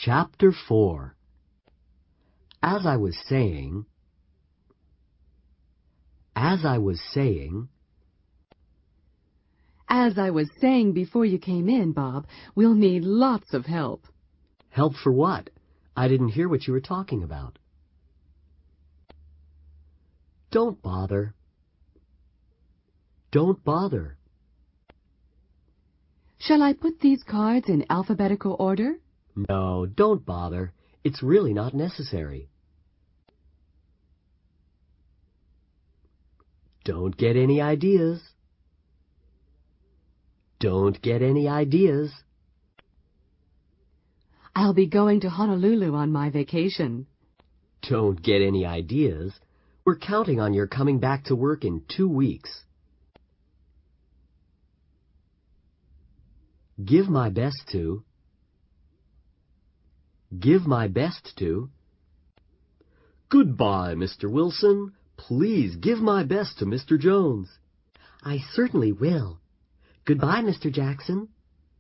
Chapter 4. As I was saying, As I was saying before you came in, Bob, we'll need lots of help. Help for what? I didn't hear what you were talking about. Don't bother. Don't bother. Shall I put these cards in alphabetical order? No, don't bother. It's really not necessary. Don't get any ideas. Don't get any ideas. I'll be going to Honolulu on my vacation. Don't get any ideas. We're counting on your coming back to work in 2 weeks. Give my best to. Give my best to. Goodbye, Mr. Wilson. Please give my best to Mr. Jones. I certainly will. Goodbye, Mr. Jackson.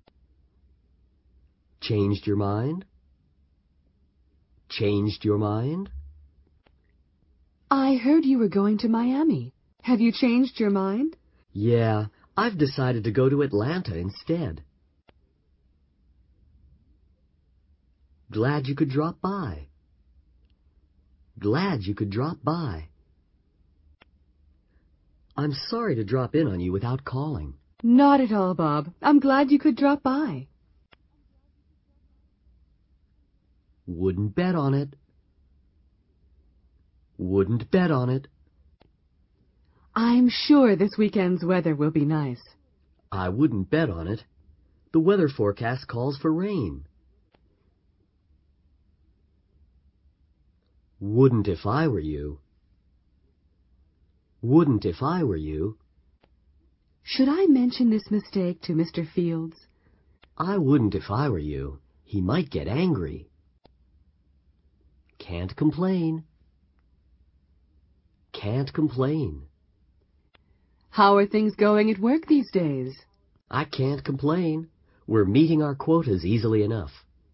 Changed your mind? Changed your mind? I heard you were going to Miami. Have you changed your mind? Yeah, I've decided to go to Atlanta instead. Glad you could drop by. Glad you could drop by. I'm sorry to drop in on you without calling. Not at all, Bob. I'm glad you could drop by. Wouldn't bet on it. Wouldn't bet on it. I'm sure this weekend's weather will be nice. I wouldn't bet on it. The weather forecast calls for rain. Wouldn't if I were you. Wouldn't if I were you. Should I mention this mistake to Mr. Fields? I wouldn't if I were you. He might get angry. Can't complain. Can't complain. How are things going at work these days? I can't complain. We're meeting our quotas easily enough.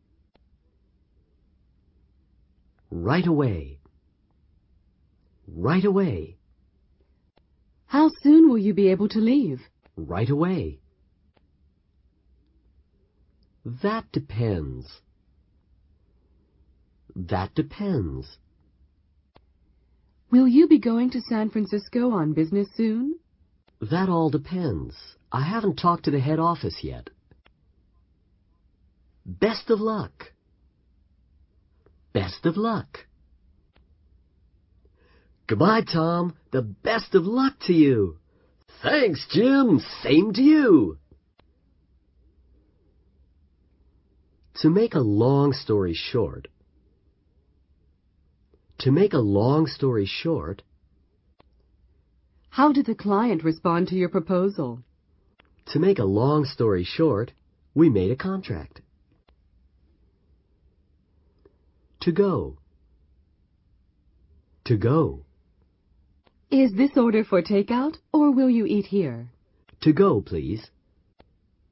Right away. Right away. How soon will you be able to leave? Right away. That depends. That depends. Will you be going to San Francisco on business soon? That all depends. I haven't talked to the head office yet. Best of luck. Best of luck. Goodbye, Tom. The best of luck to you. Thanks, Jim. Same to you. To make a long story short. To make a long story short. How did the client respond to your proposal? To make a long story short, we made a contract. To go. To go. Is this order for takeout, or will you eat here? To go, please.